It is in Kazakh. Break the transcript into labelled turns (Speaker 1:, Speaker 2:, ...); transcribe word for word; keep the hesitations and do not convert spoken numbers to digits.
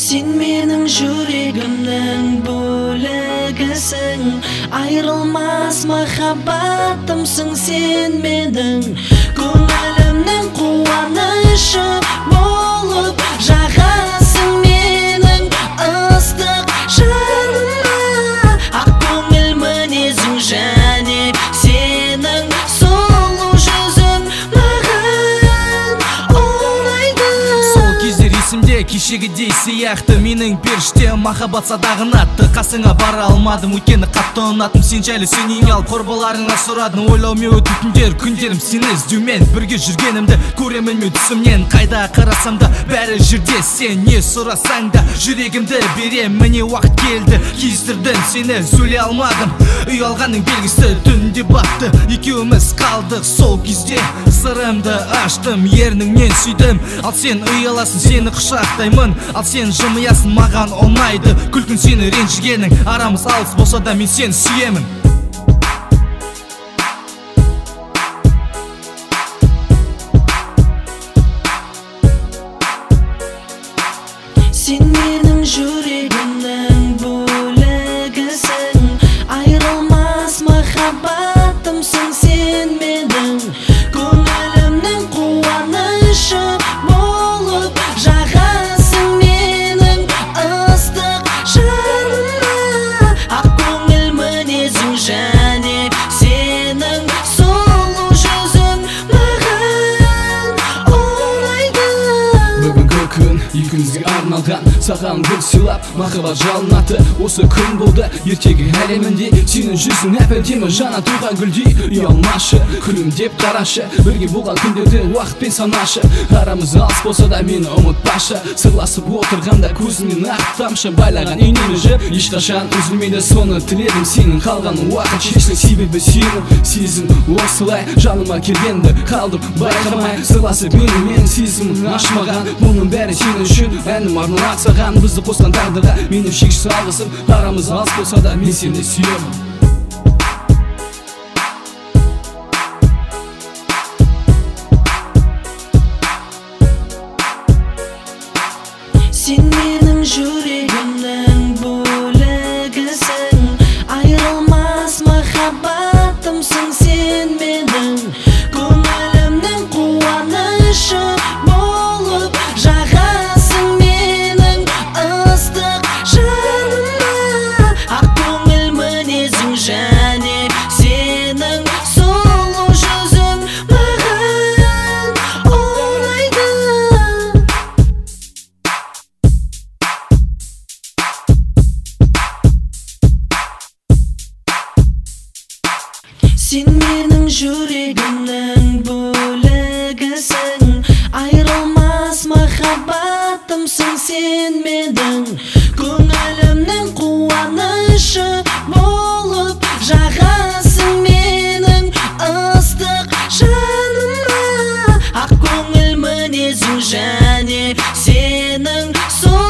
Speaker 1: Sen mening жүрегімнің бөлігісің, айрылмас махаббатымсың сен менің. Көңілімнің қуанышы болып жағасың менің ыстық жаныма. Ақ көңіл мінезің және сенің сұлу жүзің маған ұнайды.
Speaker 2: Сол кездер есімде кешегідей сияқты менің періште махаббат садағын атты. Қасыңа бара алмадым, өйткені қатты ұнаттым. Сен жайлы сенің ал құрбыларыңа сұрадым. Ойлаумен өтті түндер, күндерім сені іздеумен. Бірге жүргенімді көремін мен түсімнен. Қайда қарасам да бәрі жерде, сен не сұрасаң да жүрегімді берем. Міне уақыт келді, кездірдім сені, сөйлей алмадым. Ұялғанның белгісі түнде батты, екеуміз қалдық сол кезде. Сырымды аштым, ерніңнен сүйдім. Ал сен ұяласың, сені құшақтаймын. Ал сен жымиясың, маған ұнайды. Күлкін сені ренжігенің, арамыз алыс болса да мен сені сүйемін.
Speaker 1: Sen mening жүрегімнің бөлігісің, айрылмас махаббатымсың сен менің. Көңілімнің қуанышы болып жағасың менің ыстық жаныма. Ақ көңіл мінезің және сенің сұлу жүзің маған ұнайды.
Speaker 3: Бүгінгі күн екеумізге арналған, саған гүл сыйлап махаббат жалынаты. Осы күн болды ертегі әлемінде, сенің жүзің әп-әдемі жана туған гүлдей. Ұялмашы, күлімдеп қарашы, бірге болған күндерді уақытпен санашы. Арамыз алыс болса да мені ұмытпашы, сырласып отырғанда көзіңнен ақ тамшы байлаған инеме жыр. Ешқашан үзілмейді, соны тіледім, сенің қалған уақыт шешілік. Себебі сенің сезім осылай жаныма келгенді қалдым байқамай. Сырласып менің менің сезімін ашмаған, мұның бәрі сен үшін әнім арналады саған. Бізді қосқан тағдырға менің шексіз алғысым. Арамыз алыс болса да мен сені сүйемін.
Speaker 1: Sen mening жүрегімнің бөлігісің, айрылмас махаббатымсың сен менің. Көңілімнің қуанышы болып жағасың менің ыстық жаныма. Ақ көңіл мінезің және сенің сұлу жүзің маған ұнайды. Sen mening жүрегімнің бөлігісің, айрылмас махаббатымсың сен менің. Көңілімнің қуанышы болып жағасың менің ыстық жаныма. Ақ көңіл мінезің және сенің сұлу